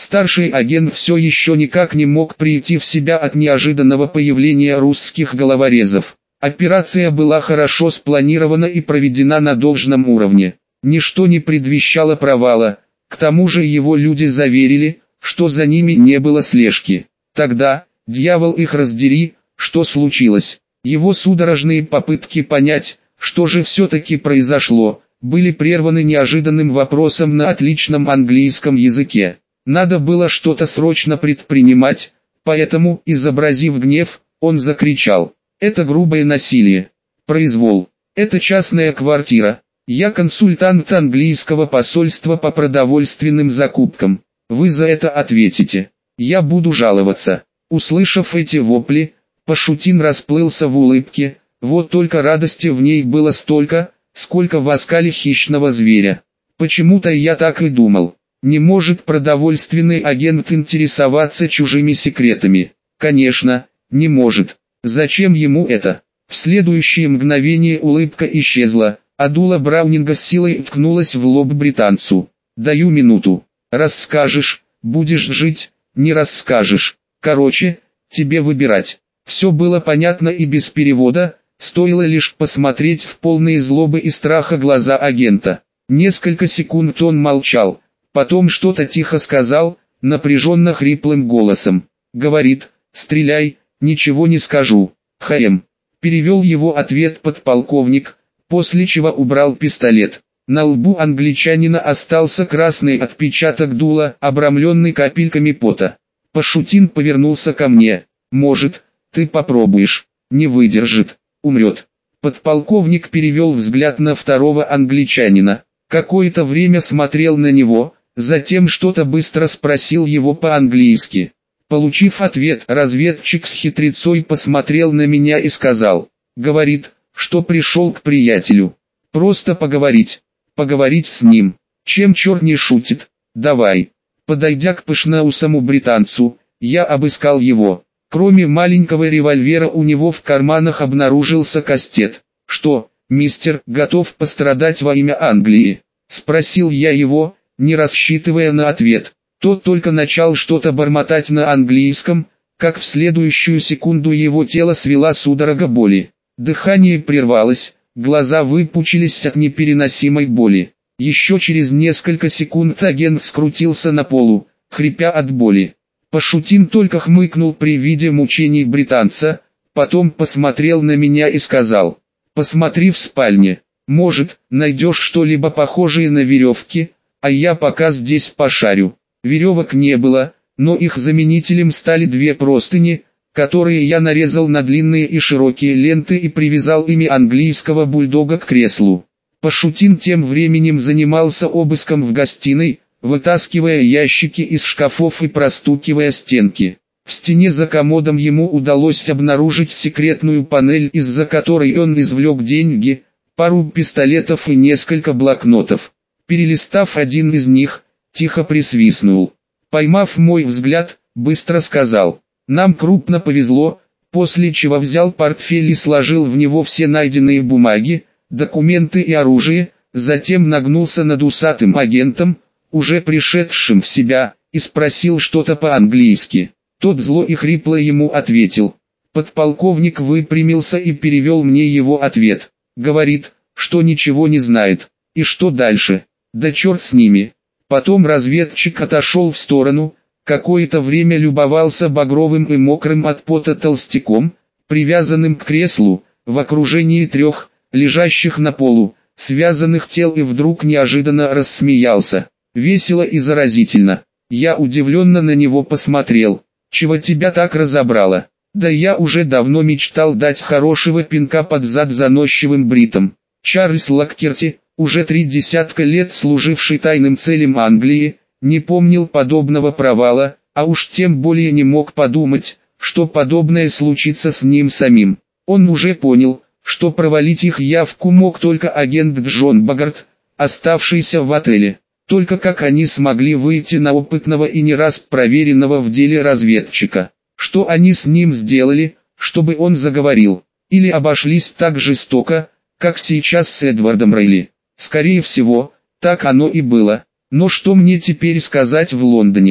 Старший агент все еще никак не мог прийти в себя от неожиданного появления русских головорезов. Операция была хорошо спланирована и проведена на должном уровне. Ничто не предвещало провала, к тому же его люди заверили, что за ними не было слежки. Тогда, дьявол их раздери, что случилось? Его судорожные попытки понять, что же все-таки произошло, были прерваны неожиданным вопросом на отличном английском языке. Надо было что-то срочно предпринимать, поэтому, изобразив гнев, он закричал: «Это грубое насилие! Произвол! Это частная квартира! Я консультант английского посольства по продовольственным закупкам! Вы за это ответите! Я буду жаловаться!» Услышав эти вопли, Пашутин расплылся в улыбке, вот только радости в ней было столько, сколько в оскале хищного зверя. Почему-то я так и думал. Не может продовольственный агент интересоваться чужими секретами. Конечно, не может. Зачем ему это? В следующее мгновение улыбка исчезла, а дуло Браунинга с силой ткнулась в лоб британцу. «Даю минуту. Расскажешь, будешь жить, не расскажешь. Короче, тебе выбирать». Все было понятно и без перевода, стоило лишь посмотреть в полные злобы и страха глаза агента. Несколько секунд он молчал, потом что-то тихо сказал, напряженно хриплым голосом. Говорит: «Стреляй, ничего не скажу». «Хаем», перевел его ответ подполковник, после чего убрал пистолет. На лбу англичанина остался красный отпечаток дула, обрамленный капельками пота. Пашутин повернулся ко мне. «Может, ты попробуешь, не выдержит, умрет». Подполковник перевел взгляд на второго англичанина. Какое-то время смотрел на него, затем что-то быстро спросил его по-английски. Получив ответ, разведчик с хитрецой посмотрел на меня и сказал: «Говорит, что пришел к приятелю. Просто поговорить. Поговорить с ним. Чем черт не шутит? Давай». Подойдя к пышноусому британцу, я обыскал его. Кроме маленького револьвера у него в карманах обнаружился кастет. «Что, мистер, готов пострадать во имя Англии?» — спросил я его, не рассчитывая на ответ. Тот только начал что-то бормотать на английском, как в следующую секунду его тело свела судорога боли. Дыхание прервалось, глаза выпучились от непереносимой боли. Еще через несколько секунд агент скрутился на полу, хрипя от боли. Пашутин только хмыкнул при виде мучений британца, потом посмотрел на меня и сказал: «Посмотри в спальне, может, найдешь что-либо похожее на веревки, а я пока здесь пошарю». Веревок не было, но их заменителем стали две простыни, которые я нарезал на длинные и широкие ленты и привязал ими английского бульдога к креслу. Пашутин тем временем занимался обыском в гостиной, вытаскивая ящики из шкафов и простукивая стенки. В стене за комодом ему удалось обнаружить секретную панель, из-за которой он извлек деньги, пару пистолетов и несколько блокнотов. Перелистав один из них, тихо присвистнул. Поймав мой взгляд, быстро сказал: «Нам крупно повезло», после чего взял портфель и сложил в него все найденные бумаги, документы и оружие, затем нагнулся над усатым агентом, уже пришедшим в себя, и спросил что-то по-английски. Тот зло и хрипло ему ответил. Подполковник выпрямился и перевел мне его ответ. Говорит, что ничего не знает. И что дальше? Да черт с ними. Потом разведчик отошел в сторону, какое-то время любовался багровым и мокрым от пота толстяком, привязанным к креслу, в окружении трех, лежащих на полу, связанных тел, и вдруг неожиданно рассмеялся. Весело и заразительно. Я удивленно на него посмотрел. «Чего тебя так разобрало?» «Да я уже давно мечтал дать хорошего пинка под зад заносчивым бритом». Чарльз Локкерти, уже 30 лет служивший тайным целям Англии, не помнил подобного провала, а уж тем более не мог подумать, что подобное случится с ним самим. Он уже понял, что провалить их явку мог только агент Джон Баггарт, оставшийся в отеле. Только как они смогли выйти на опытного и не раз проверенного в деле разведчика? Что они с ним сделали, чтобы он заговорил? Или обошлись так жестоко, как сейчас с Эдвардом Рейли? Скорее всего, так оно и было. Но что мне теперь сказать в Лондоне?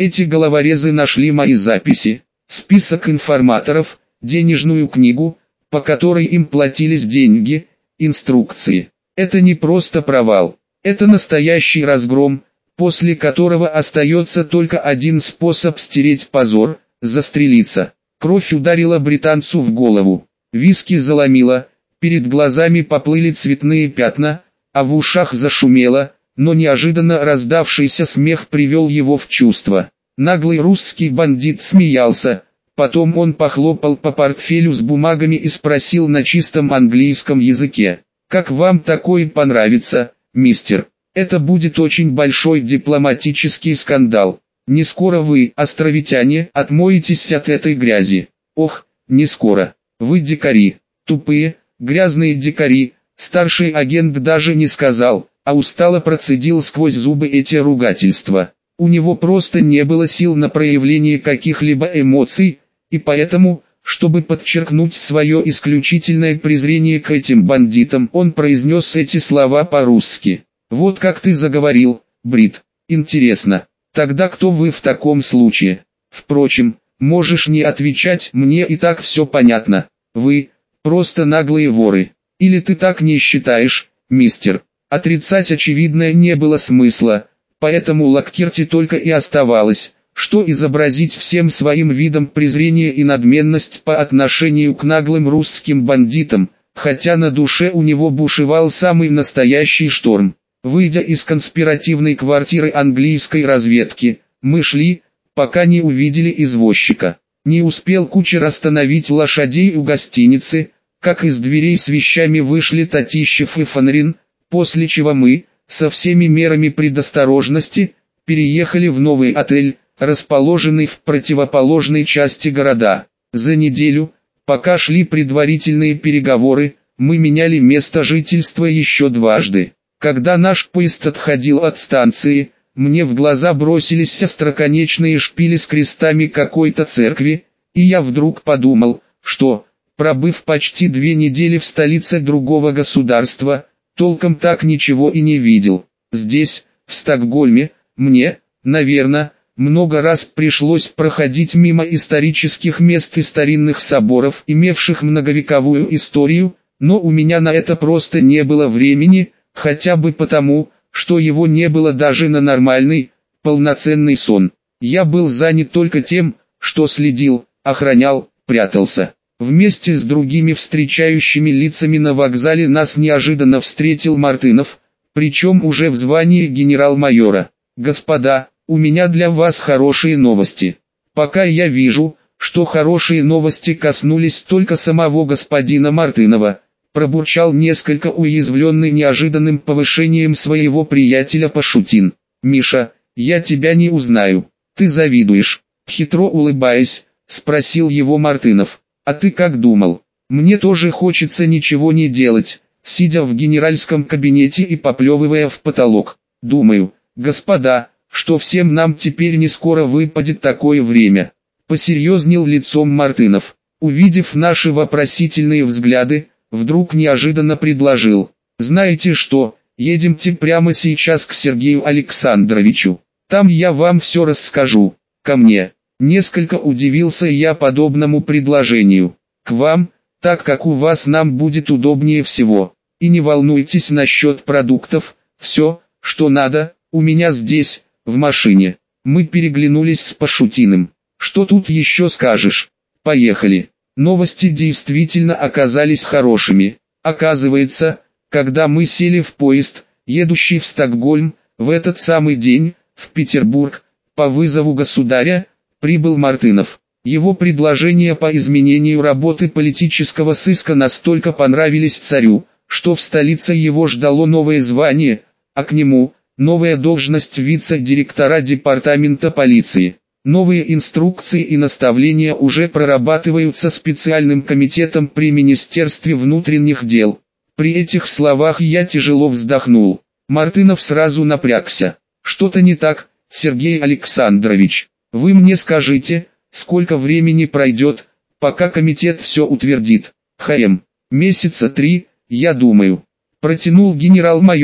Эти головорезы нашли мои записи, список информаторов, денежную книгу, по которой им платились деньги, инструкции. Это не просто провал, это настоящий разгром, после которого остается только один способ стереть позор – застрелиться. Кровь ударила британцу в голову, виски заломило, перед глазами поплыли цветные пятна, а в ушах зашумело, но неожиданно раздавшийся смех привел его в чувство. Наглый русский бандит смеялся, потом он похлопал по портфелю с бумагами и спросил на чистом английском языке: «Как вам такое понравится, мистер? Это будет очень большой дипломатический скандал. Не скоро вы, островитяне, отмоетесь от этой грязи». «Ох, не скоро. Вы дикари, тупые, грязные дикари». Старший агент даже не сказал, а устало процедил сквозь зубы эти ругательства. У него просто не было сил на проявление каких-либо эмоций, и поэтому, чтобы подчеркнуть свое исключительное презрение к этим бандитам, он произнес эти слова по-русски. «Вот как ты заговорил, Брит. Интересно, тогда кто вы в таком случае? Впрочем, можешь не отвечать, мне и так все понятно. Вы, просто наглые воры. Или ты так не считаешь, мистер?» Отрицать очевидное не было смысла, поэтому Локкерти только и оставалось, что изобразить всем своим видом презрение и надменность по отношению к наглым русским бандитам, хотя на душе у него бушевал самый настоящий шторм. Выйдя из конспиративной квартиры английской разведки, мы шли, пока не увидели извозчика. Не успел кучер остановить лошадей у гостиницы, как из дверей с вещами вышли Татищев и Фонарин, после чего мы, со всеми мерами предосторожности, переехали в новый отель, расположенный в противоположной части города. За неделю, пока шли предварительные переговоры, мы меняли место жительства еще дважды. Когда наш поезд отходил от станции, мне в глаза бросились остроконечные шпили с крестами какой-то церкви, и я вдруг подумал, что, пробыв почти 2 недели в столице другого государства, толком так ничего и не видел. Здесь, в Стокгольме, мне, наверное, много раз пришлось проходить мимо исторических мест и старинных соборов, имевших многовековую историю, но у меня на это просто не было времени, хотя бы потому, что его не было даже на нормальный, полноценный сон. Я был занят только тем, что следил, охранял, прятался. Вместе с другими встречающими лицами на вокзале нас неожиданно встретил Мартынов, причем уже в звании генерал-майора. «Господа, у меня для вас хорошие новости. Пока я вижу, что хорошие новости коснулись только самого господина Мартынова», пробурчал несколько уязвленный неожиданным повышением своего приятеля Пашутин. «Миша, я тебя не узнаю. Ты завидуешь?» Хитро улыбаясь, спросил его Мартынов. «А ты как думал? Мне тоже хочется ничего не делать, сидя в генеральском кабинете и поплевывая в потолок. Думаю, господа, что всем нам теперь не скоро выпадет такое время». Посерьезнел лицом Мартынов. Увидев наши вопросительные взгляды, вдруг неожиданно предложил: «Знаете что, едемте прямо сейчас к Сергею Александровичу. Там я вам все расскажу. Ко мне». Несколько удивился я подобному предложению. «К вам, так как у вас нам будет удобнее всего. И не волнуйтесь насчет продуктов, все, что надо, у меня здесь, в машине». Мы переглянулись с Пашутиным. «Что тут еще скажешь? Поехали». Новости действительно оказались хорошими. Оказывается, когда мы сели в поезд, едущий в Стокгольм, в этот самый день, в Петербург, по вызову государя, прибыл Мартынов. Его предложения по изменению работы политического сыска настолько понравились царю, что в столице его ждало новое звание, а к нему – новая должность вице-директора департамента полиции. Новые инструкции и наставления уже прорабатываются специальным комитетом при Министерстве внутренних дел. При этих словах я тяжело вздохнул. Мартынов сразу напрягся. «Что-то не так, Сергей Александрович. Вы мне скажите, сколько времени пройдет, пока комитет все утвердит?» «Месяца 3, я думаю», протянул генерал-майор,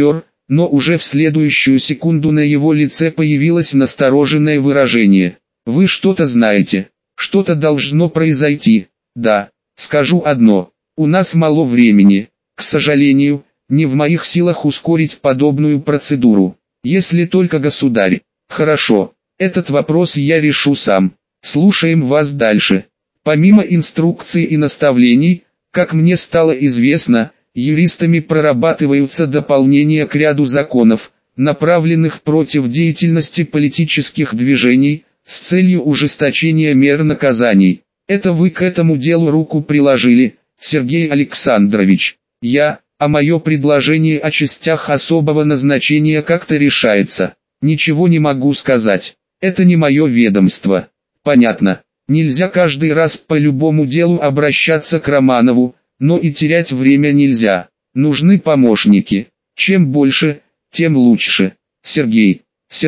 но уже в следующую секунду на его лице появилось настороженное выражение. «Вы что-то знаете, что-то должно произойти». «Да, скажу одно, у нас мало времени, к сожалению, не в моих силах ускорить подобную процедуру, если только государь». «Хорошо, этот вопрос я решу сам, слушаем вас дальше». Помимо инструкций и наставлений, как мне стало известно, юристами прорабатываются дополнения к ряду законов, направленных против деятельности политических движений, с целью ужесточения мер наказаний. Это вы к этому делу руку приложили, Сергей Александрович. А мое предложение о частях особого назначения как-то решается. Ничего не могу сказать. Это не мое ведомство. Понятно. Нельзя каждый раз по любому делу обращаться к Романову, но и терять время нельзя. Нужны помощники. Чем больше, тем лучше. Сергей,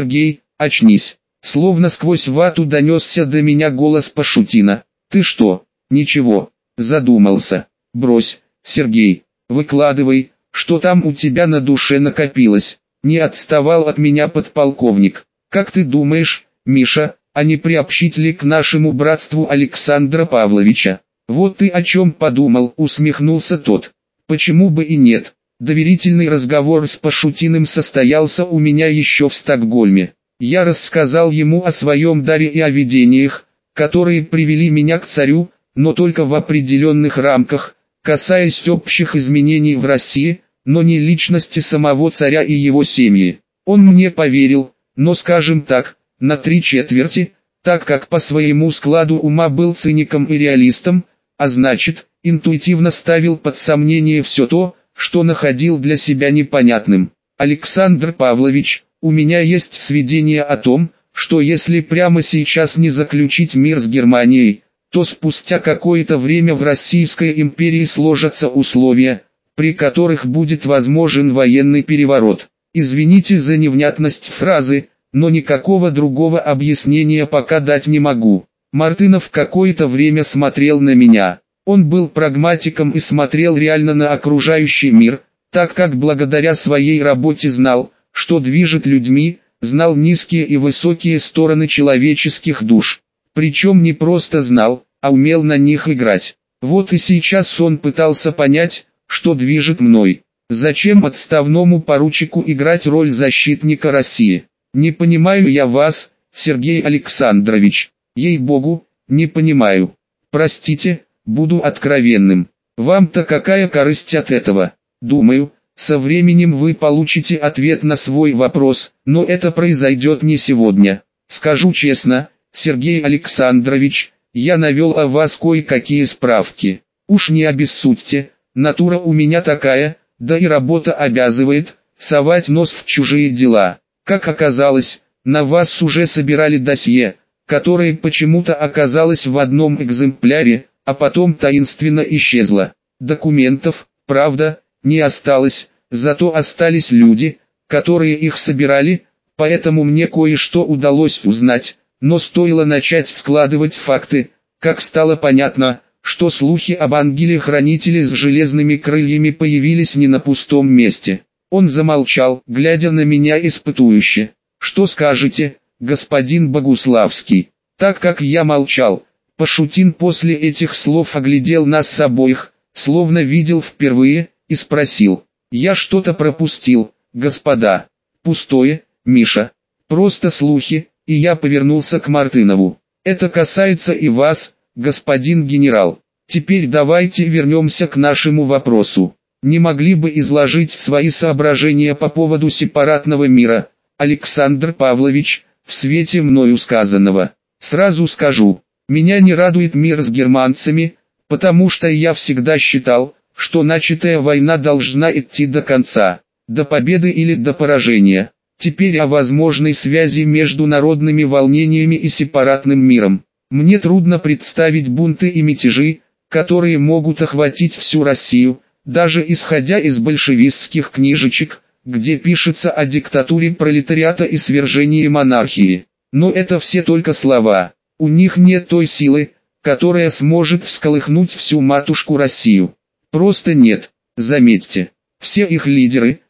очнись. Словно сквозь вату донесся до меня голос Пашутина. Ты что? Ничего. Задумался. Брось, Сергей. Выкладывай, что там у тебя на душе накопилось. Не отставал от меня подполковник. Как ты думаешь, Миша, а не приобщить ли к нашему братству Александра Павловича? Вот ты о чем подумал, усмехнулся тот. Почему бы и нет? Доверительный разговор с Пашутиным состоялся у меня еще в Стокгольме. Я рассказал ему о своем даре и о видениях, которые привели меня к царю, но только в определенных рамках, касаясь общих изменений в России, но не личности самого царя и его семьи. Он мне поверил, но скажем так, на 3/4, так как по своему складу ума был циником и реалистом, а значит, интуитивно ставил под сомнение все то, что находил для себя непонятным. Александр Павлович, у меня есть сведения о том, что если прямо сейчас не заключить мир с Германией, то спустя какое-то время в Российской империи сложатся условия, при которых будет возможен военный переворот. Извините за невнятность фразы, но никакого другого объяснения пока дать не могу. Мартынов какое-то время смотрел на меня. Он был прагматиком и смотрел реально на окружающий мир, так как благодаря своей работе знал, что движет людьми, знал низкие и высокие стороны человеческих душ. Причем не просто знал, а умел на них играть. Вот и сейчас он пытался понять, что движет мной. Зачем отставному поручику играть роль защитника России? Не понимаю я вас, Сергей Александрович. Ей-богу, не понимаю. Простите, буду откровенным. Вам-то какая корысть от этого? Думаю, со временем вы получите ответ на свой вопрос, но это произойдет не сегодня. Скажу честно, Сергей Александрович, я навел о вас кое-какие справки. Уж не обессудьте, натура у меня такая, да и работа обязывает, совать нос в чужие дела. Как оказалось, на вас уже собирали досье, которое почему-то оказалось в одном экземпляре, а потом таинственно исчезло. Документов, правда, не осталось, зато остались люди, которые их собирали, поэтому мне кое-что удалось узнать, но стоило начать складывать факты, как стало понятно, что слухи об ангеле-хранителе с железными крыльями появились не на пустом месте. Он замолчал, глядя на меня испытующе. «Что скажете, господин Богуславский?» Так как я молчал, Пашутин после этих слов оглядел нас обоих, словно видел впервые, и спросил. «Я что-то пропустил, господа?» «Пустое, Миша. Просто слухи», и я повернулся к Мартынову. «Это касается и вас, господин генерал. Теперь давайте вернемся к нашему вопросу. Не могли бы изложить свои соображения по поводу сепаратного мира, Александр Павлович, в свете мною сказанного? Сразу скажу, меня не радует мир с германцами, потому что я всегда считал, что начатая война должна идти до конца, до победы или до поражения. Теперь о возможной связи между народными волнениями и сепаратным миром. Мне трудно представить бунты и мятежи, которые могут охватить всю Россию, даже исходя из большевистских книжечек, где пишется о диктатуре пролетариата и свержении монархии. Но это все только слова. У них нет той силы, которая сможет всколыхнуть всю матушку Россию. Просто нет. Заметьте, все их лидеры,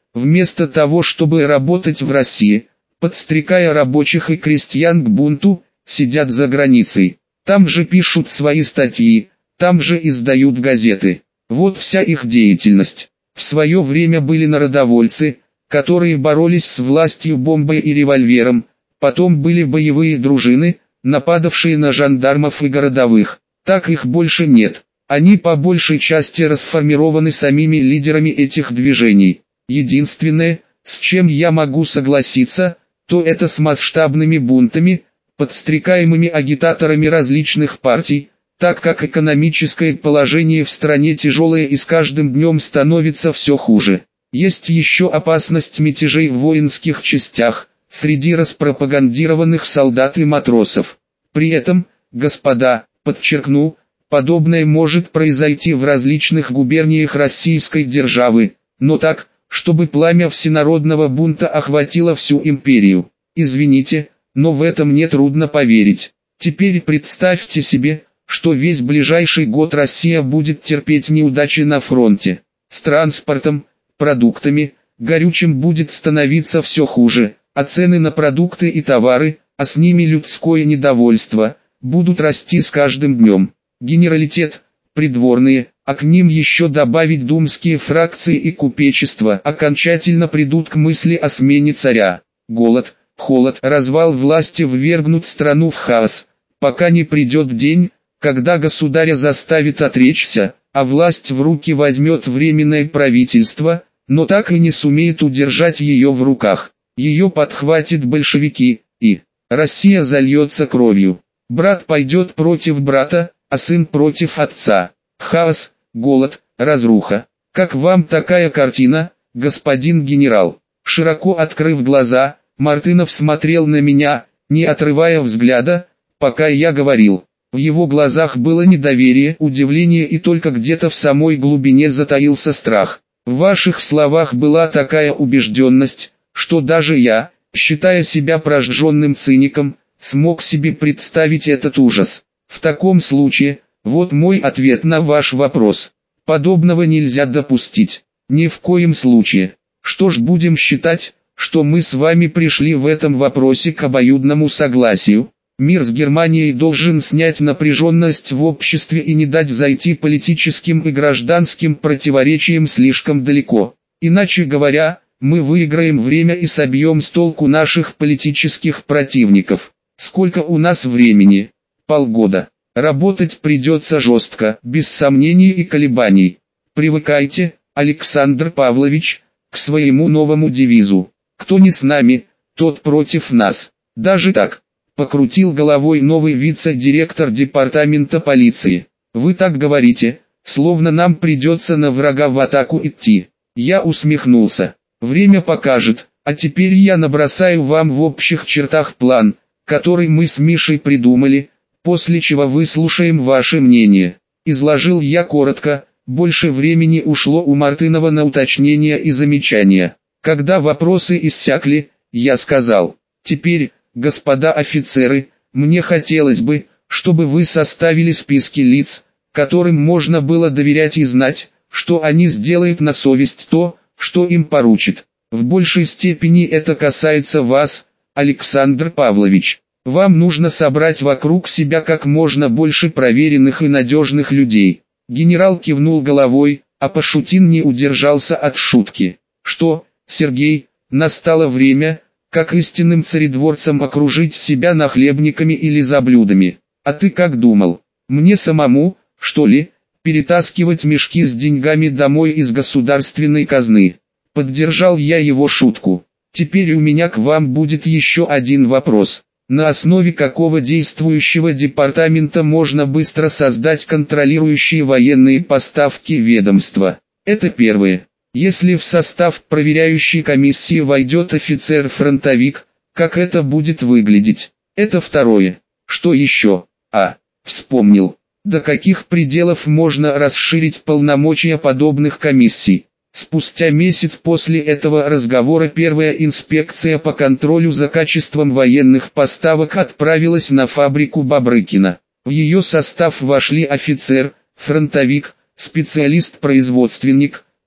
вместо того, чтобы работать в России, подстрекая рабочих и крестьян к бунту, сидят за границей. Там же пишут свои статьи, там же издают газеты. Вот вся их деятельность. В свое время были народовольцы, которые боролись с властью бомбой и револьвером, потом были боевые дружины, нападавшие на жандармов и городовых. Так их больше нет. Они по большей части расформированы самими лидерами этих движений. Единственное, с чем я могу согласиться, то это с масштабными бунтами, подстрекаемыми агитаторами различных партий, так как экономическое положение в стране тяжелое и с каждым днем становится все хуже. Есть еще опасность мятежей в воинских частях, среди распропагандированных солдат и матросов. При этом, господа, подчеркну, подобное может произойти в различных губерниях российской державы, но так, чтобы пламя всенародного бунта охватило всю империю. Извините, но в этом мне трудно поверить. Теперь представьте себе, что весь ближайший год Россия будет терпеть неудачи на фронте. С транспортом, продуктами, горючим будет становиться все хуже, а цены на продукты и товары, а с ними людское недовольство, будут расти с каждым днем. Генералитет, придворные, а к ним еще добавить думские фракции и купечество, окончательно придут к мысли о смене царя. Голод, холод, развал власти ввергнут страну в хаос, пока не придет день, когда государя заставит отречься, а власть в руки возьмет временное правительство, но так и не сумеет удержать ее в руках. Ее подхватят большевики, и Россия зальется кровью. Брат пойдет против брата, а сын против отца. Хаос, голод, разруха. Как вам такая картина, господин генерал? Широко открыв глаза, Мартынов смотрел на меня, не отрывая взгляда, пока я говорил. В его глазах было недоверие, удивление и только где-то в самой глубине затаился страх. В ваших словах была такая убежденность, что даже я, считая себя прожженным циником, смог себе представить этот ужас. В таком случае, вот мой ответ на ваш вопрос. Подобного нельзя допустить. Ни в коем случае. Что ж, будем считать, что мы с вами пришли в этом вопросе к обоюдному согласию. Мир с Германией должен снять напряженность в обществе и не дать зайти политическим и гражданским противоречиям слишком далеко. Иначе говоря, мы выиграем время и собьем с толку наших политических противников. Сколько у нас времени? Полгода. Работать придется жестко, без сомнений и колебаний. Привыкайте, Александр Павлович, к своему новому девизу. Кто не с нами, тот против нас. Даже так. Покрутил головой новый вице-директор департамента полиции. Вы так говорите, словно нам придется на врага в атаку идти. Я усмехнулся. Время покажет, а теперь я набросаю вам в общих чертах план, который мы с Мишей придумали, после чего выслушаем ваше мнение. Изложил я коротко, больше времени ушло у Мартынова на уточнения и замечания. Когда вопросы иссякли, я сказал: теперь, господа офицеры, мне хотелось бы, чтобы вы составили списки лиц, которым можно было доверять и знать, что они сделают на совесть то, что им поручат. В большей степени это касается вас, Александр Павлович. Вам нужно собрать вокруг себя как можно больше проверенных и надежных людей. Генерал кивнул головой, а Пашутин не удержался от шутки. Что, Сергей, настало время, как истинным царедворцам окружить себя нахлебниками или заблюдами. А ты как думал? Мне самому, что ли, перетаскивать мешки с деньгами домой из государственной казны? Поддержал я его шутку. Теперь у меня к вам будет еще один вопрос. На основе какого действующего департамента можно быстро создать контролирующие военные поставки ведомства? Это первое. Если в состав проверяющей комиссии войдет офицер-фронтовик, как это будет выглядеть? Это второе. Что еще? Вспомнил. До каких пределов можно расширить полномочия подобных комиссий? Спустя месяц после этого разговора первая инспекция по контролю за качеством военных поставок отправилась на фабрику Бабрыкина. В ее состав вошли офицер, фронтовик, специалист-производственник,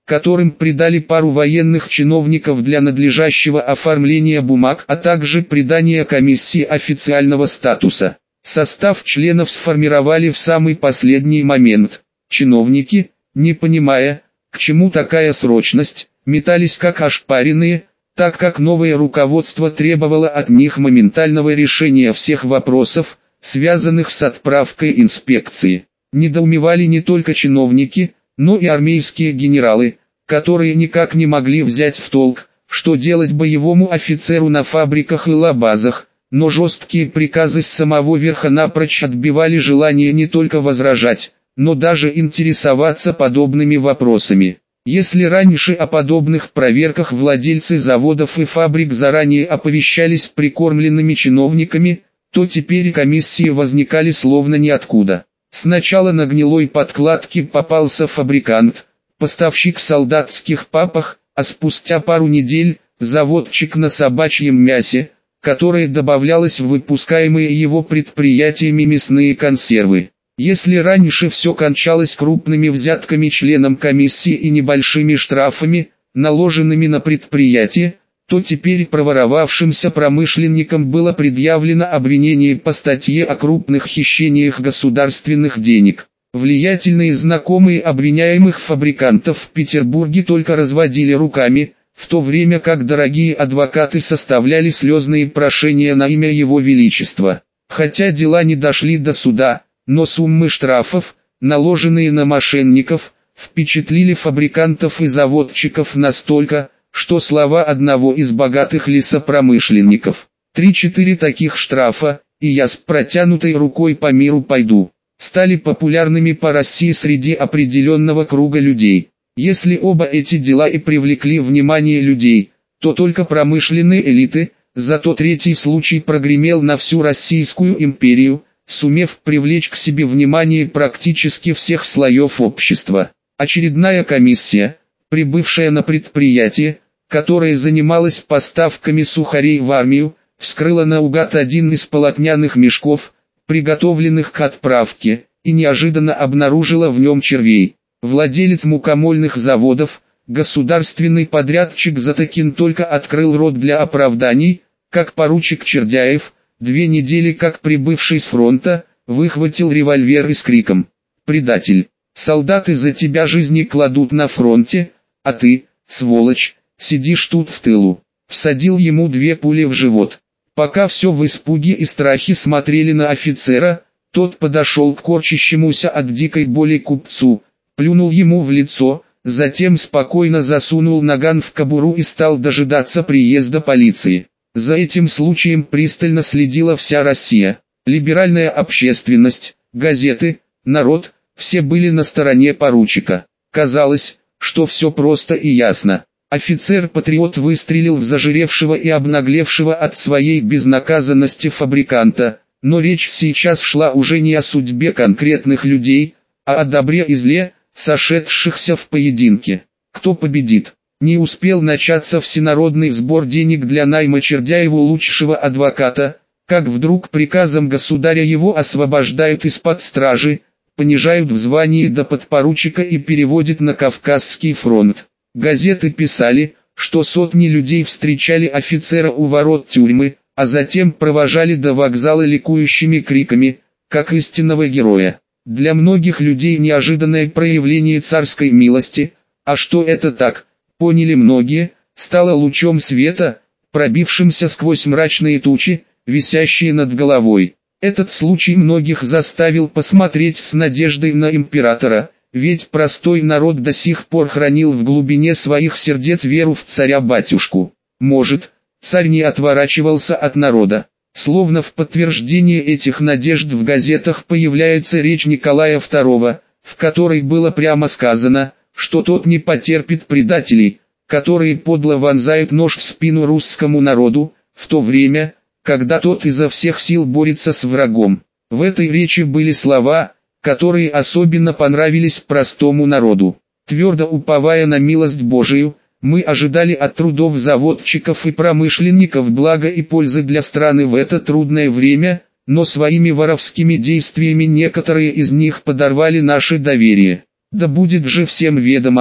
которым придали пару военных чиновников для надлежащего оформления бумаг, а также придания комиссии официального статуса. Состав членов сформировали в самый последний момент. Чиновники, не понимая, к чему такая срочность, метались как ошпаренные, так как новое руководство требовало от них моментального решения всех вопросов, связанных с отправкой инспекции. Недоумевали не только чиновники, но и армейские генералы, которые никак не могли взять в толк, что делать боевому офицеру на фабриках и лабазах, но жесткие приказы с самого верха напрочь отбивали желание не только возражать, но даже интересоваться подобными вопросами. Если раньше о подобных проверках владельцы заводов и фабрик заранее оповещались прикормленными чиновниками, то теперь комиссии возникали словно ниоткуда. Сначала на гнилой подкладке попался фабрикант, поставщик солдатских папах, а спустя пару недель – заводчик на собачьем мясе, которое добавлялось в выпускаемые его предприятиями мясные консервы. Если раньше все кончалось крупными взятками членам комиссии и небольшими штрафами, наложенными на предприятие, то теперь проворовавшимся промышленникам было предъявлено обвинение по статье о крупных хищениях государственных денег. Влиятельные знакомые обвиняемых фабрикантов в Петербурге только разводили руками, в то время как дорогие адвокаты составляли слезные прошения на имя Его Величества. Хотя дела не дошли до суда, но суммы штрафов, наложенные на мошенников, впечатлили фабрикантов и заводчиков настолько, что слова одного из богатых лесопромышленников: 3-4 таких штрафа, и я с протянутой рукой по миру пойду, стали популярными по России среди определенного круга людей. Если оба эти дела и привлекли внимание людей, то только промышленной элиты, зато третий случай прогремел на всю Российскую империю, сумев привлечь к себе внимание практически всех слоев общества. Очередная комиссия, прибывшая на предприятие, которое занималось поставками сухарей в армию, вскрыла наугад один из полотняных мешков, приготовленных к отправке, и неожиданно обнаружила в нем червей. Владелец мукомольных заводов, государственный подрядчик Затокин только открыл рот для оправданий, как поручик Чердяев, 2 недели как прибывший с фронта, выхватил револьвер и с криком: «Предатель! Солдаты за тебя жизни кладут на фронте, а ты, сволочь, сидишь тут в тылу!» Всадил ему 2 пули в живот. Пока все в испуге и страхе смотрели на офицера, тот подошел к корчащемуся от дикой боли купцу, плюнул ему в лицо, затем спокойно засунул наган в кобуру и стал дожидаться приезда полиции. За этим случаем пристально следила вся Россия. Либеральная общественность, газеты, народ, все были на стороне поручика. Казалось, что все просто и ясно. Офицер-патриот выстрелил в зажиревшего и обнаглевшего от своей безнаказанности фабриканта, но речь сейчас шла уже не о судьбе конкретных людей, а о добре и зле, сошедшихся в поединке. Кто победит? Не успел начаться всенародный сбор денег для найма Чердяеву лучшего адвоката, как вдруг приказом государя его освобождают из-под стражи, понижают в звании до подпоручика и переводят на Кавказский фронт. Газеты писали, что сотни людей встречали офицера у ворот тюрьмы, а затем провожали до вокзала ликующими криками, как истинного героя. Для многих людей неожиданное проявление царской милости, а что это так, поняли многие, стало лучом света, пробившимся сквозь мрачные тучи, висящие над головой. Этот случай многих заставил посмотреть с надеждой на императора, ведь простой народ до сих пор хранил в глубине своих сердец веру в царя-батюшку. Может, царь не отворачивался от народа. Словно в подтверждение этих надежд в газетах появляется речь Николая II, в которой было прямо сказано, что тот не потерпит предателей, которые подло вонзают нож в спину русскому народу, в то время, когда тот изо всех сил борется с врагом. В этой речи были слова, которые особенно понравились простому народу. Твердо уповая на милость Божию, мы ожидали от трудов заводчиков и промышленников блага и пользы для страны в это трудное время, но своими воровскими действиями некоторые из них подорвали наше доверие. Да будет же всем ведомо,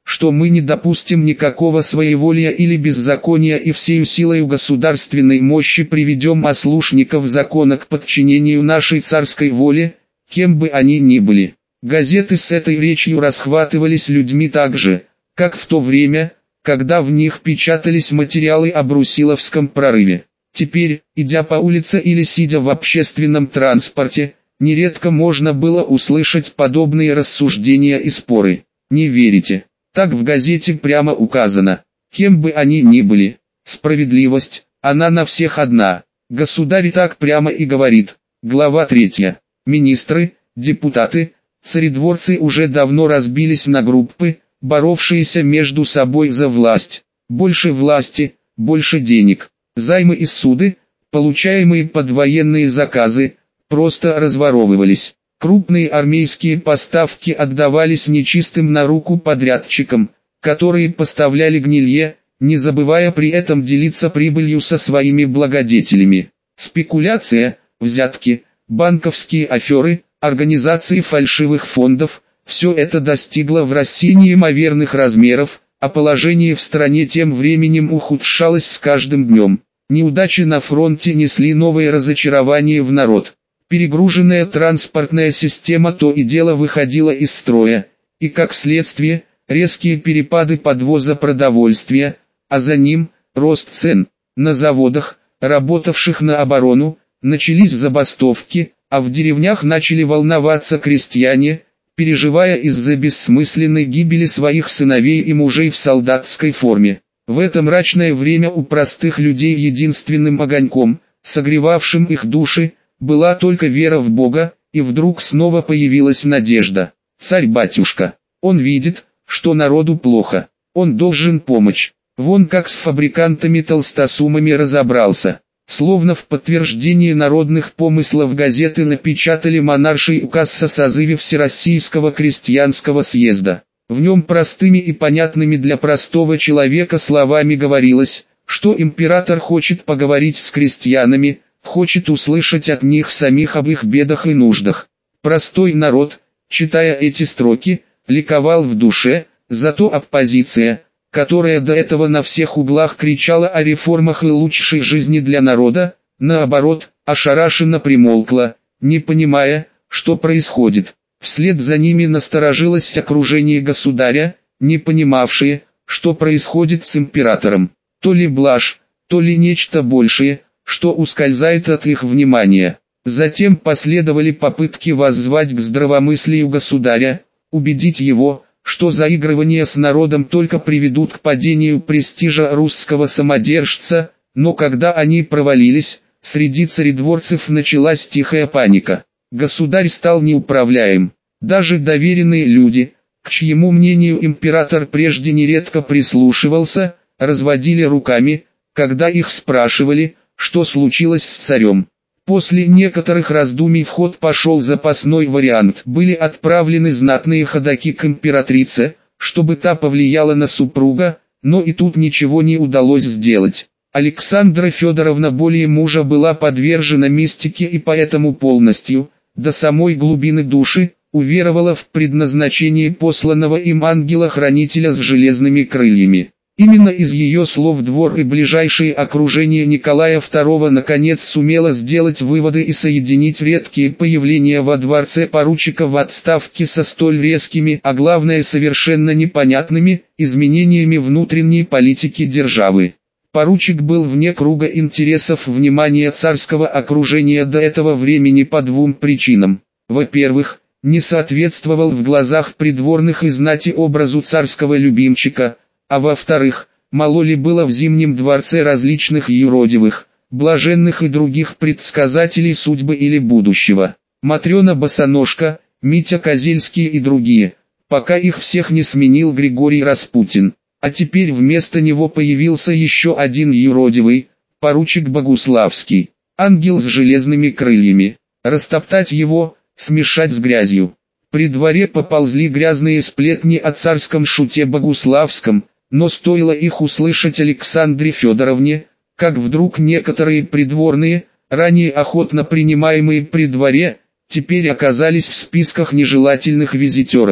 что мы не допустим никакого своеволия или беззакония и всею силою государственной мощи приведем ослушников закона к подчинению нашей царской воле, кем бы они ни были. Газеты с этой речью расхватывались людьми так же, как в то время, когда в них печатались материалы о Брусиловском прорыве. Теперь, идя по улице или сидя в общественном транспорте, нередко можно было услышать подобные рассуждения и споры. Не верите? Так в газете прямо указано. Кем бы они ни были, справедливость, она на всех одна. Государь так прямо и говорит. Глава 3. Министры, депутаты, царедворцы уже давно разбились на группы, боровшиеся между собой за власть. Больше власти, больше денег. Займы и суды, получаемые под военные заказы, просто разворовывались. Крупные армейские поставки отдавались нечистым на руку подрядчикам, которые поставляли гнилье, не забывая при этом делиться прибылью со своими благодетелями. Спекуляция, взятки, банковские аферы, организации фальшивых фондов – все это достигло в России неимоверных размеров, а положение в стране тем временем ухудшалось с каждым днем. Неудачи на фронте несли новые разочарования в народ. Перегруженная транспортная система то и дело выходила из строя, и как следствие, резкие перепады подвоза продовольствия, а за ним – рост цен. На заводах, работавших на оборону, начались забастовки, а в деревнях начали волноваться крестьяне, переживая из-за бессмысленной гибели своих сыновей и мужей в солдатской форме. В это мрачное время у простых людей единственным огоньком, согревавшим их души, была только вера в Бога, и вдруг снова появилась надежда. Царь-батюшка, он видит, что народу плохо, он должен помочь. Вон как с фабрикантами-толстосумами разобрался. Словно в подтверждение народных помыслов газеты напечатали монарший указ о созыве Всероссийского крестьянского съезда. В нем простыми и понятными для простого человека словами говорилось, что император хочет поговорить с крестьянами, хочет услышать от них самих об их бедах и нуждах. Простой народ, читая эти строки, ликовал в душе, зато оппозиция, которая до этого на всех углах кричала о реформах и лучшей жизни для народа, наоборот, ошарашенно примолкла, не понимая, что происходит. Вслед за ними насторожилось окружение государя, не понимавшее, что происходит с императором. То ли блажь, то ли нечто большее, что ускользает от их внимания. Затем последовали попытки воззвать к здравомыслию государя, убедить его, что заигрывания с народом только приведут к падению престижа русского самодержца, но когда они провалились, среди царедворцев началась тихая паника. Государь стал неуправляем. Даже доверенные люди, к чьему мнению император прежде нередко прислушивался, разводили руками, когда их спрашивали, что случилось с царем. После некоторых раздумий в ход пошел запасной вариант. Были отправлены знатные ходаки к императрице, чтобы та повлияла на супруга, но и тут ничего не удалось сделать. Александра Федоровна более мужа была подвержена мистике и поэтому полностью, до самой глубины души, уверовала в предназначение посланного им ангела-хранителя с железными крыльями. Именно из ее слов двор и ближайшее окружение Николая II наконец сумело сделать выводы и соединить редкие появления во дворце поручика в отставке со столь резкими, а главное совершенно непонятными, изменениями внутренней политики державы. Поручик был вне круга интересов внимания царского окружения до этого времени по двум причинам. Во-первых, не соответствовал в глазах придворных и знати образу царского любимчика, а во-вторых, мало ли было в Зимнем дворце различных юродивых, блаженных и других предсказателей судьбы или будущего. Матрена Босоножка, Митя Козельский и другие, пока их всех не сменил Григорий Распутин. А теперь вместо него появился еще один юродивый, поручик Богуславский, ангел с железными крыльями. Растоптать его, смешать с грязью. При дворе поползли грязные сплетни о царском шуте Богуславском, но стоило их услышать Александре Федоровне, как вдруг некоторые придворные, ранее охотно принимаемые при дворе, теперь оказались в списках нежелательных визитеров.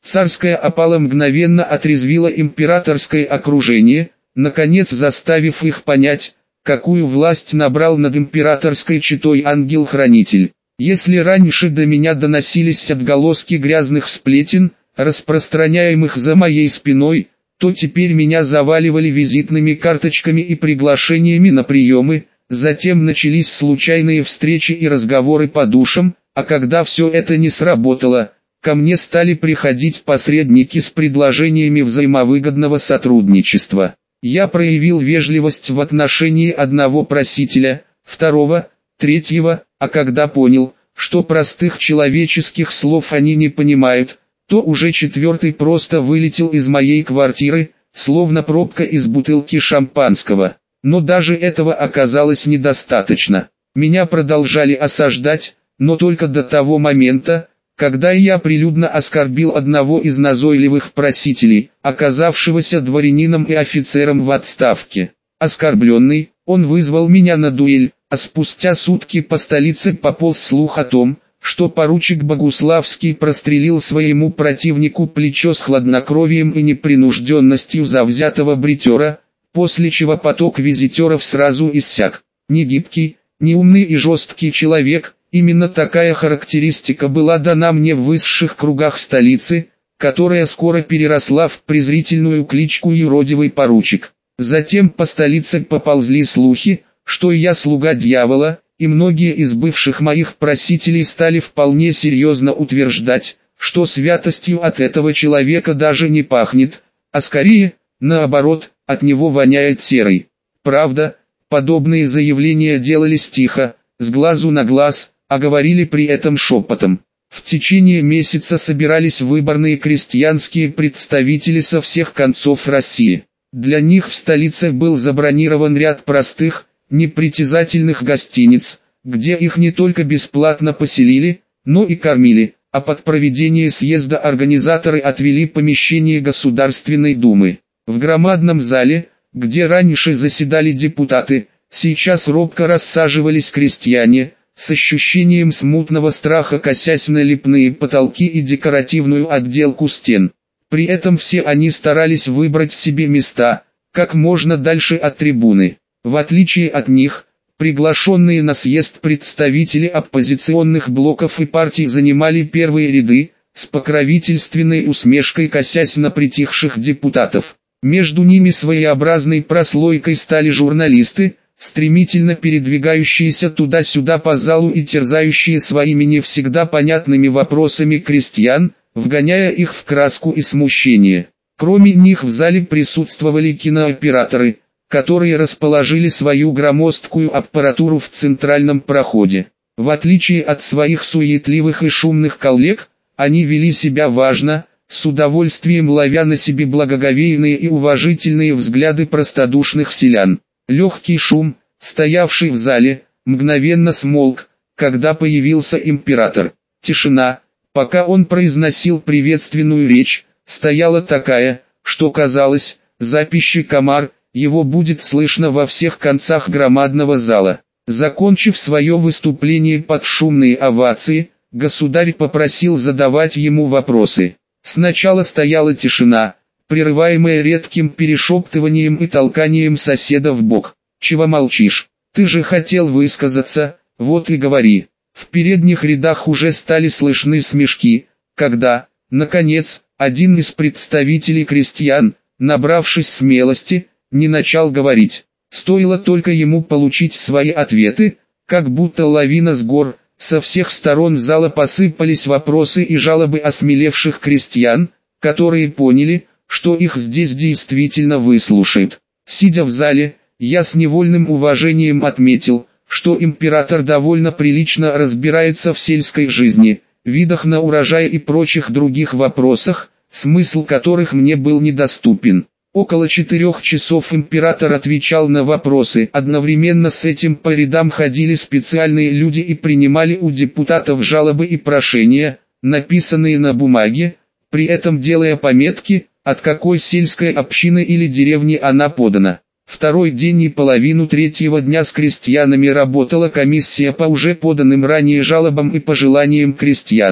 Царская опала мгновенно отрезвила императорское окружение, наконец заставив их понять, какую власть набрал над императорской четой ангел-хранитель. Если раньше до меня доносились отголоски грязных сплетен, распространяемых за моей спиной, то теперь меня заваливали визитными карточками и приглашениями на приемы, затем начались случайные встречи и разговоры по душам, а когда все это не сработало, ко мне стали приходить посредники с предложениями взаимовыгодного сотрудничества. Я проявил вежливость в отношении одного просителя, второго, третьего, а когда понял, что простых человеческих слов они не понимают, то уже четвертый просто вылетел из моей квартиры, словно пробка из бутылки шампанского. Но даже этого оказалось недостаточно. Меня продолжали осаждать, но только до того момента, когда я прилюдно оскорбил одного из назойливых просителей, оказавшегося дворянином и офицером в отставке. Оскорбленный, он вызвал меня на дуэль, а спустя сутки по столице пополз слух о том, что поручик Богуславский прострелил своему противнику плечо с хладнокровием и непринужденностью завзятого бритера, после чего поток визитеров сразу иссяк. Негибкий, неумный и жесткий человек, именно такая характеристика была дана мне в высших кругах столицы, которая скоро переросла в презрительную кличку «юродивый поручик». Затем по столице поползли слухи, что я слуга дьявола, и многие из бывших моих просителей стали вполне серьезно утверждать, что святостью от этого человека даже не пахнет, а скорее, наоборот, от него воняет серой. Правда, подобные заявления делались тихо, с глазу на глаз, а говорили при этом шепотом. В течение месяца собирались выборные крестьянские представители со всех концов России. Для них в столице был забронирован ряд простых, непритязательных гостиниц, где их не только бесплатно поселили, но и кормили, а под проведение съезда организаторы отвели помещение Государственной Думы. В громадном зале, где раньше заседали депутаты, сейчас робко рассаживались крестьяне, с ощущением смутного страха косясь на лепные потолки и декоративную отделку стен. При этом все они старались выбрать себе места, как можно дальше от трибуны. В отличие от них, приглашенные на съезд представители оппозиционных блоков и партий занимали первые ряды, с покровительственной усмешкой косясь на притихших депутатов. Между ними своеобразной прослойкой стали журналисты, стремительно передвигающиеся туда-сюда по залу и терзающие своими не всегда понятными вопросами крестьян, вгоняя их в краску и смущение. Кроме них в зале присутствовали кинооператоры, которые расположили свою громоздкую аппаратуру в центральном проходе. В отличие от своих суетливых и шумных коллег, они вели себя важно, с удовольствием ловя на себе благоговейные и уважительные взгляды простодушных селян. Легкий шум, стоявший в зале, мгновенно смолк, когда появился император. Тишина, пока он произносил приветственную речь, стояла такая, что казалось, за пищей комар, его будет слышно во всех концах громадного зала. Закончив свое выступление под шумные овации, государь попросил задавать ему вопросы. Сначала стояла тишина, прерываемая редким перешептыванием и толканием соседа в бок. «Чего молчишь? Ты же хотел высказаться, вот и говори». В передних рядах уже стали слышны смешки, когда, наконец, один из представителей крестьян, набравшись смелости, не начал говорить. Стоило только ему получить свои ответы, как будто лавина с гор, со всех сторон зала посыпались вопросы и жалобы осмелевших крестьян, которые поняли, что их здесь действительно выслушают. Сидя в зале, я с невольным уважением отметил, что император довольно прилично разбирается в сельской жизни, видах на урожай и прочих других вопросах, смысл которых мне был недоступен. Около 4 часов император отвечал на вопросы, одновременно с этим по рядам ходили специальные люди и принимали у депутатов жалобы и прошения, написанные на бумаге, при этом делая пометки, от какой сельской общины или деревни она подана. Второй день и половину третьего дня с крестьянами работала комиссия по уже поданным ранее жалобам и пожеланиям крестьян.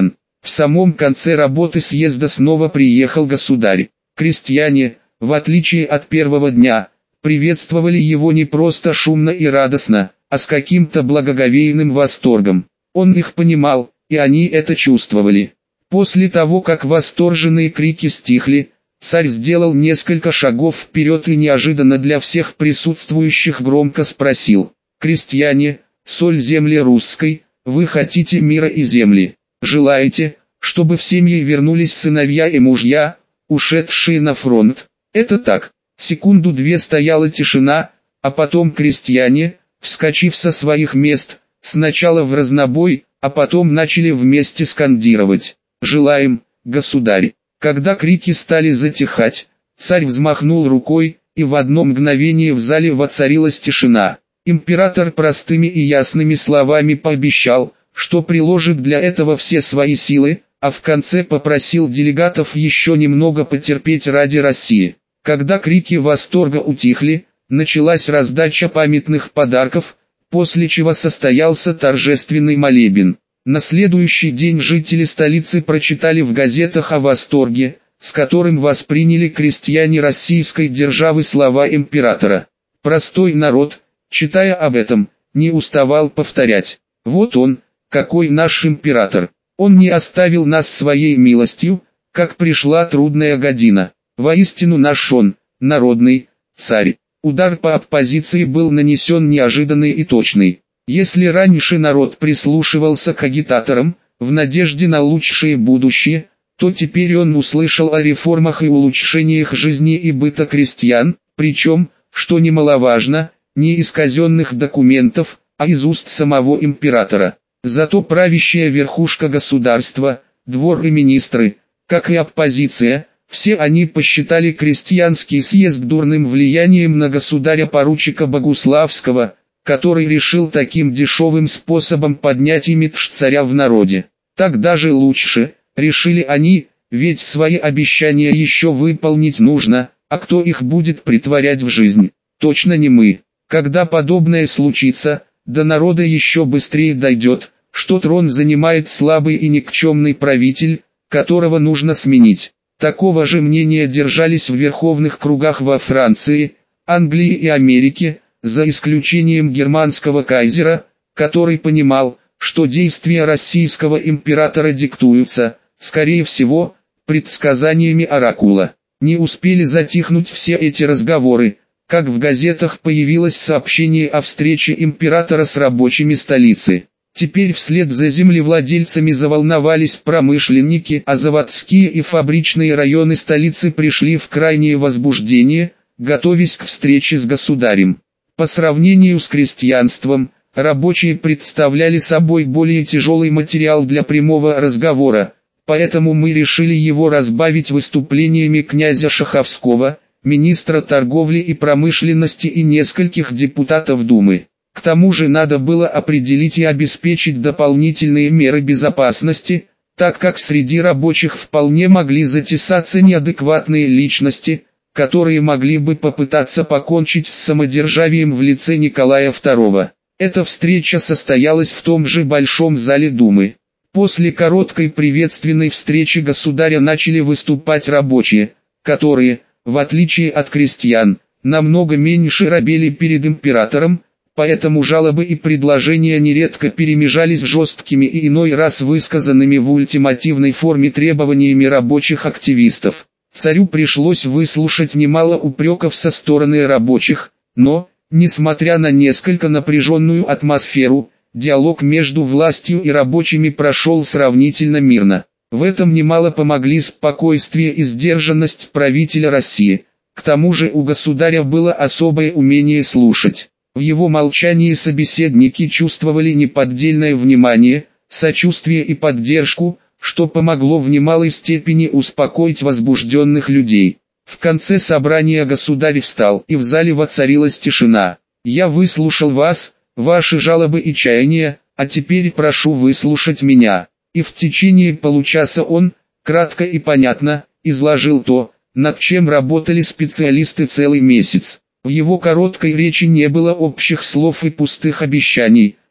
В самом конце работы съезда снова приехал государь. Крестьяне, в отличие от первого дня, приветствовали его не просто шумно и радостно, а с каким-то благоговейным восторгом. Он их понимал, и они это чувствовали. После того, как восторженные крики стихли, царь сделал несколько шагов вперед и неожиданно для всех присутствующих громко спросил: «Крестьяне, соль земли русской, вы хотите мира и земли? Желаете, чтобы в семьи вернулись сыновья и мужья, ушедшие на фронт?» Это так. Секунду-две стояла тишина, а потом крестьяне, вскочив со своих мест, сначала в разнобой, а потом начали вместе скандировать: «Желаем, государь!». Когда крики стали затихать, царь взмахнул рукой, и в одно мгновение в зале воцарилась тишина. Император простыми и ясными словами пообещал, что приложит для этого все свои силы, а в конце попросил делегатов еще немного потерпеть ради России. Когда крики восторга утихли, началась раздача памятных подарков, после чего состоялся торжественный молебен. На следующий день жители столицы прочитали в газетах о восторге, с которым восприняли крестьяне российской державы слова императора. Простой народ, читая об этом, не уставал повторять: «Вот он, какой наш император! Он не оставил нас своей милостью, как пришла трудная година. Воистину наш он, народный, царь». Удар по оппозиции был нанесен неожиданный и точный. Если раньше народ прислушивался к агитаторам, в надежде на лучшее будущее, то теперь он услышал о реформах и улучшениях жизни и быта крестьян, причем, что немаловажно, не из казенных документов, а из уст самого императора. Зато правящая верхушка государства, двор и министры, как и оппозиция, все они посчитали крестьянский съезд дурным влиянием на государя-поручика Богуславского, который решил таким дешевым способом поднять имидж царя в народе. Так даже лучше, решили они, ведь свои обещания еще выполнить нужно, а кто их будет претворять в жизнь? Точно не мы. Когда подобное случится, до народа еще быстрее дойдет, что трон занимает слабый и никчемный правитель, которого нужно сменить. Такого же мнения держались в верховных кругах во Франции, Англии и Америке, за исключением германского кайзера, который понимал, что действия российского императора диктуются, скорее всего, предсказаниями оракула. Не успели затихнуть все эти разговоры, как в газетах появилось сообщение о встрече императора с рабочими столицы. Теперь вслед за землевладельцами заволновались промышленники, а заводские и фабричные районы столицы пришли в крайнее возбуждение, готовясь к встрече с государем. По сравнению с крестьянством, рабочие представляли собой более тяжелый материал для прямого разговора, поэтому мы решили его разбавить выступлениями князя Шаховского, министра торговли и промышленности и нескольких депутатов Думы. К тому же надо было определить и обеспечить дополнительные меры безопасности, так как среди рабочих вполне могли затесаться неадекватные личности, которые могли бы попытаться покончить с самодержавием в лице Николая II. Эта встреча состоялась в том же Большом зале Думы. После короткой приветственной встречи государя начали выступать рабочие, которые, в отличие от крестьян, намного меньше робели перед императором, поэтому жалобы и предложения нередко перемежались жесткими и иной раз высказанными в ультимативной форме требованиями рабочих активистов. Царю пришлось выслушать немало упреков со стороны рабочих, но, несмотря на несколько напряженную атмосферу, диалог между властью и рабочими прошел сравнительно мирно. В этом немало помогли спокойствие и сдержанность правителя России. К тому же у государя было особое умение слушать. В его молчании собеседники чувствовали неподдельное внимание, сочувствие и поддержку, что помогло в немалой степени успокоить возбужденных людей. В конце собрания государь встал, и в зале воцарилась тишина. «Я выслушал вас, ваши жалобы и чаяния, а теперь прошу выслушать меня». И в течение получаса он, кратко и понятно, изложил то, над чем работали специалисты целый месяц. В его короткой речи не было общих слов и пустых обещаний,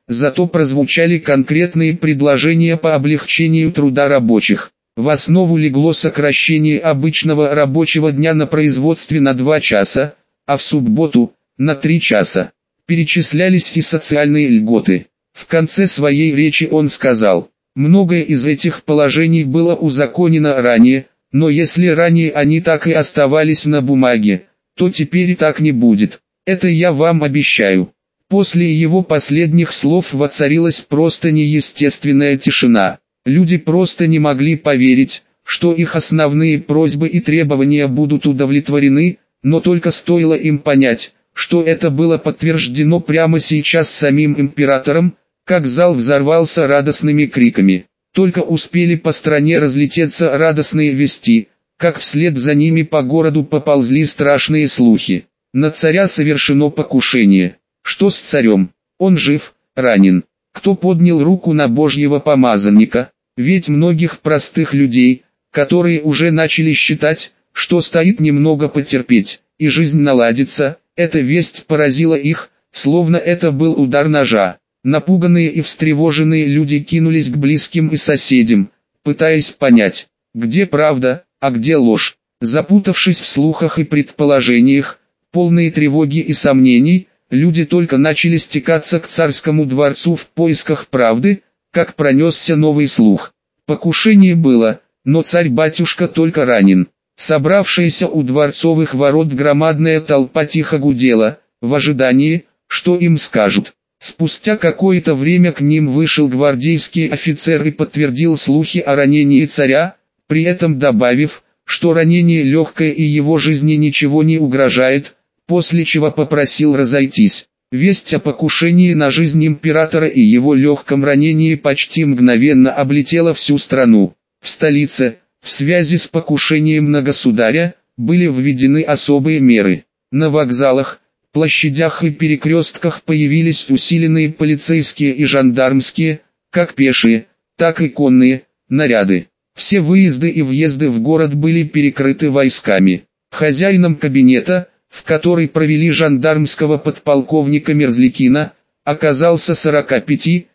зато прозвучали конкретные предложения по облегчению труда рабочих. В основу легло сокращение обычного рабочего дня на производстве на 2 часа, а в субботу – на 3 часа. Перечислялись и социальные льготы. В конце своей речи он сказал: многое из этих положений было узаконено ранее, но если ранее они так и оставались на бумаге, то теперь и так не будет. Это я вам обещаю. После его последних слов воцарилась просто неестественная тишина. Люди просто не могли поверить, что их основные просьбы и требования будут удовлетворены, но только стоило им понять, что это было подтверждено прямо сейчас самим императором, как зал взорвался радостными криками. Только успели по стране разлететься радостные вести, как вслед за ними по городу поползли страшные слухи. На царя совершено покушение. Что с царем? Он жив, ранен. Кто поднял руку на Божьего помазанника? Ведь многих простых людей, которые уже начали считать, что стоит немного потерпеть, и жизнь наладится, эта весть поразила их, словно это был удар ножа. Напуганные и встревоженные люди кинулись к близким и соседям, пытаясь понять, где правда, а где ложь. Запутавшись в слухах и предположениях, полные тревоги и сомнений, люди только начали стекаться к царскому дворцу в поисках правды, как пронесся новый слух. Покушение было, но царь-батюшка только ранен. Собравшаяся у дворцовых ворот громадная толпа тихо гудела, в ожидании, что им скажут. Спустя какое-то время к ним вышел гвардейский офицер и подтвердил слухи о ранении царя, при этом добавив, что ранение легкое и его жизни ничего не угрожает, после чего попросил разойтись. Весть о покушении на жизнь императора и его легком ранении почти мгновенно облетела всю страну. В столице, в связи с покушением на государя, были введены особые меры. На вокзалах, площадях и перекрестках появились усиленные полицейские и жандармские, как пешие, так и конные, наряды. Все выезды и въезды в город были перекрыты войсками. Хозяином кабинета, в который провели жандармского подполковника Мерзликина, оказался 45-50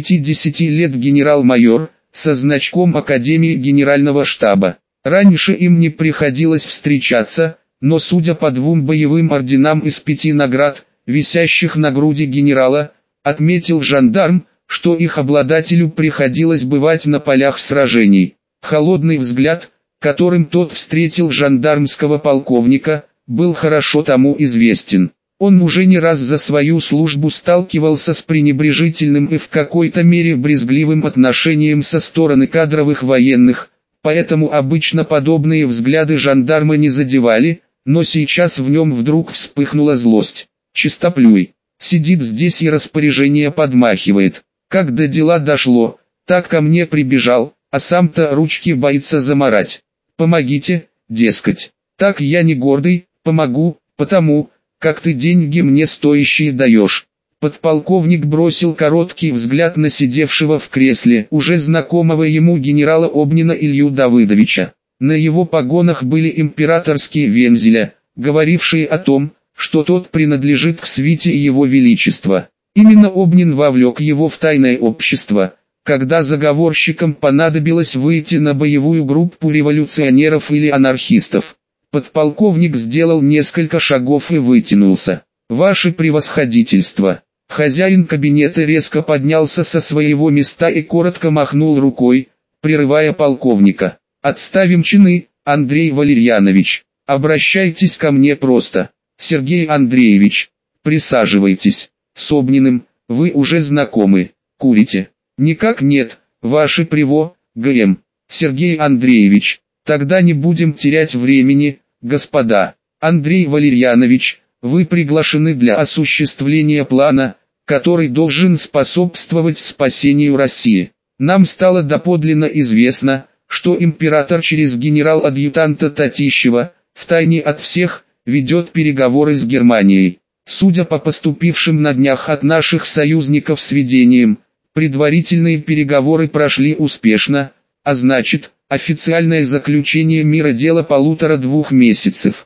лет генерал-майор, со значком Академии Генерального штаба. Раньше им не приходилось встречаться, но судя по 2 боевым орденам из 5 наград, висящих на груди генерала, отметил жандарм, что их обладателю приходилось бывать на полях сражений. Холодный взгляд, которым тот встретил жандармского полковника, был хорошо тому известен. Он уже не раз за свою службу сталкивался с пренебрежительным и в какой-то мере брезгливым отношением со стороны кадровых военных, поэтому обычно подобные взгляды жандарма не задевали, но сейчас в нем вдруг вспыхнула злость. Чистоплюй. Сидит здесь и распоряжение подмахивает. Как до дела дошло, так ко мне прибежал, а сам-то ручки боится замарать. Помогите, дескать. Так я не гордый, помогу, потому, как ты деньги мне стоящие даешь. Подполковник бросил короткий взгляд на сидевшего в кресле, уже знакомого ему генерала Обнина Илью Давыдовича. На его погонах были императорские вензеля, говорившие о том, что тот принадлежит к свите его величества. Именно Обнин вовлек его в тайное общество, когда заговорщикам понадобилось выйти на боевую группу революционеров или анархистов. Подполковник сделал несколько шагов и вытянулся. «Ваше превосходительство!» Хозяин кабинета резко поднялся со своего места и коротко махнул рукой, прерывая полковника. «Отставим чины, Андрей Валерьянович. Обращайтесь ко мне просто. Сергей Андреевич, присаживайтесь. С Обниным, вы уже знакомы. Курите?» «Никак нет, ваше прево, ГМ. Сергей Андреевич, тогда не будем терять времени, господа. Андрей Валерьянович, вы приглашены для осуществления плана, который должен способствовать спасению России. Нам стало доподлинно известно, что император через генерал-адъютанта Татищева, втайне от всех, ведет переговоры с Германией. Судя по поступившим на днях от наших союзников сведениям, предварительные переговоры прошли успешно, а значит, официальное заключение мира дело 1,5-2 месяцев.